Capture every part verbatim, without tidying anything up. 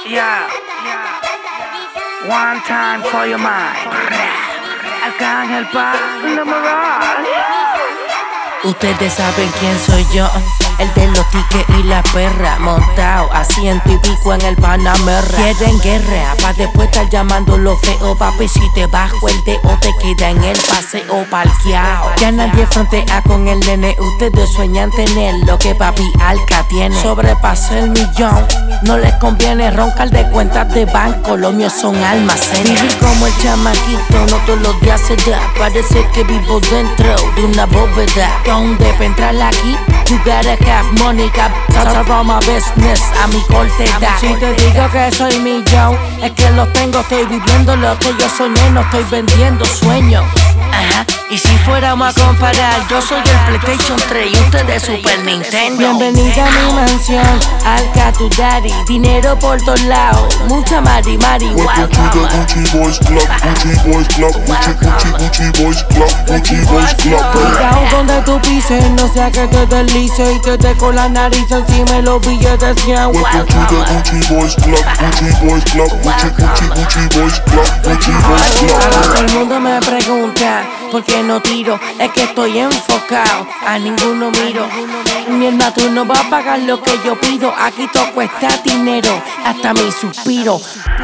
Yeah, yeah. One time for your mind. Arcángel Pa, la Mirage. Ustedes saben quién soy yo, el de los tickets y la perra, montado a ciento y pico en el Panamera. Quieren guerra, pa' después estar llamándolo feo, papi. Si te bajo el dedo te queda en el paseo parqueado. Ya nadie frontea con el nene, ustedes sueñan tener lo que papi Alca tiene. Sobrepasé el millón, no les conviene roncar de cuentas de banco, los míos son almacenes. Vivir como el chamaquito, no todos los días se da, parece que vivo dentro de una bóveda. Donde para entrar aquí, you gotta have money, got all my business, a mi corte edad. Si te digo que soy millón, es que lo tengo, estoy viviendo lo que yo soñé, no estoy vendiendo sueños. Ajá, y si fuéramos a comparar, yo soy el PlayStation tres y ustedes Super Nintendo. Bienvenida a mi mansión, Alca tu daddy, dinero por todos lados, mucha mari mari. Welcome to the Gucci Boys Club, Gucci Boys Club, Gucci Gucci Gucci Boys Club, Gucci Boys Club. Cuidado donde tú pises, no sea que te deslice y te dé con la nariz encima de los billetes cien. Welcome to the Gucci Boys Club, Gucci Boys Club, Gucci Gucci Gucci Boys Club, Gucci Boys Club. Ahora todo el mundo me pregunta por qué no tiro, es que estoy enfocado, a ninguno miro. Mierda, tú no vas a pagar lo que yo pido, aquí todo cuesta dinero, hasta mi suspiro.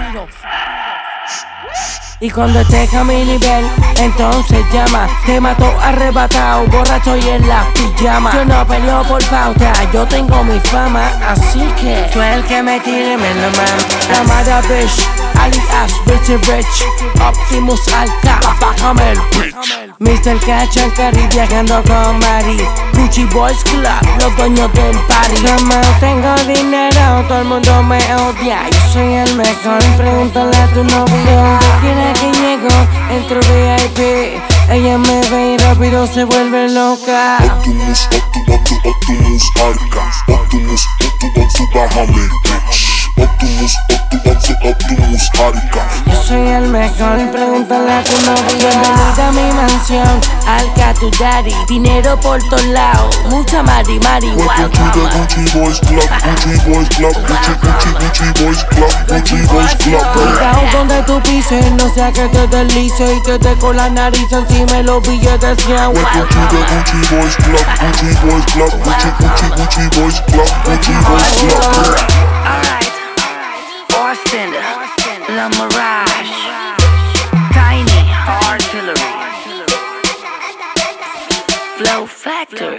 Y cuando estés a mi nivel, entonces llama. Te mato arrebatado, borracho y en la pijama. Yo no peleo por pauta, yo tengo mi fama, así que tú el que me tire me lo mando. La mala bitch, alias Richie Rich, Optimus Alca, bájame el bitch. mister Cash and Carry viajando con Mari, Gucci Boys Club, los dueños del party. No tengo dinero, todo el mundo me odia, yo soy el mejor. Pregúntale a tu novio dónde quiere que llego, entro V I P, ella me ve y rápido se vuelve loca. Optimus, Optimus, Optimus Alca, Optimus, Optimus, bájame bitch. Optimus, Optimus, Optimus Alca. Yo soy el mejor, pregúntale a tu novio. Bienvenida a mi mansión, Alca tu daddy, dinero por todos lados, mucha mari mari. Welcome to the Gucci Boys Club, Gucci Boys Club, Gucci Gucci Gucci Boys Club, Gucci Boys Club. Cuidado donde tú pises, no sea que te deslice y te dé con la nariz encima de los billetes cien. Welcome to the Gucci Boys Club, Gucci Boys Club, Gucci Gucci Gucci Boys Club, Gucci Boys Club. Alright, Austin, La Mirage, Tiny, Artillery, Flow Factory,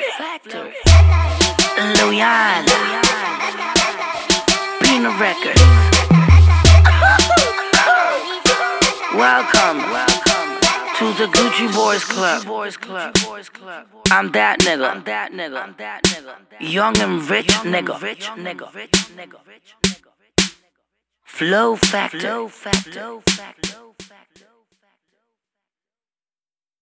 Loyana, Peanut Records. Welcome to the Gucci Boys Club. I'm that nigga. I'm that nigga. I'm that nigga. Young and rich nigga. Flow Factor.